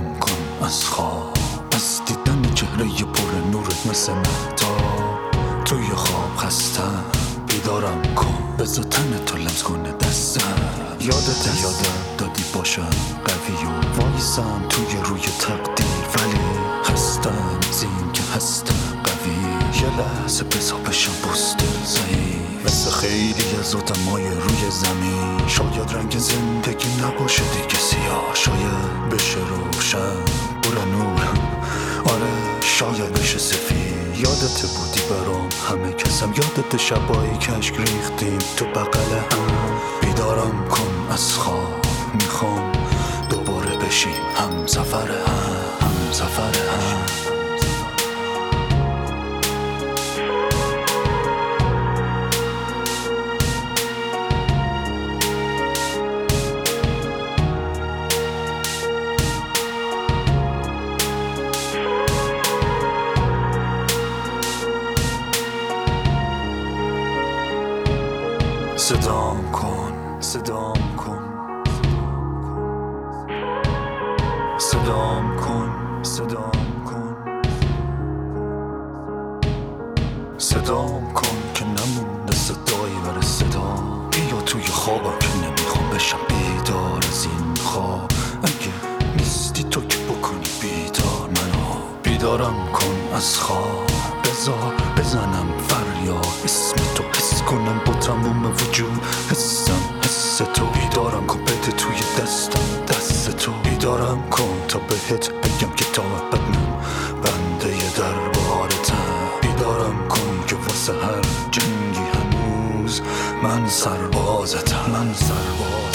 بیدارم کن از خواب، از دیدن چهره پر نورت مثل مهتاب. توی خواب خستم بیدارم کن، بذار تن تو لمس کنه دستم. یادم دادی باشم قوی و وایسم توی روی تقدیر، ولی خستم از این که هستم قوی. یه لحظه بذار بشم بزدل ضعیف، مثل خیلی از آدمای روی زمین. شاید رنگ زندگی نباشه دیگه سیاه، شاید بشه روشن بره نور، آره شاید بشه سفید. یادت بودی برام همه کسم، یادت شبایی که اشک ریختیم تو بغل هم. بیدارم کن از خواب، میخوام دوباره بشیم هم سفر هم سفر هم. صدام کن، صدام کن، صدام کن، صدام کن، صدام کن که نمونده صدایی برای صدا. بیا توی خوابم که نمیخوام بشم بیدار از این خواب. اگه نیستی تو که بکنی بیدار منو. بیدارم کن از خواب، بذار بزنم فریاد اسم تو، حس کنم با تموم وجود حسم حس تو. بیدارم کن بده توی دستم دست تو. بیدارم کن تا بهت بگم که تا ابد من بنده دربارتم. بیدارم کن که واسه هر جنگی هنوز من سربازتم، من سرباز.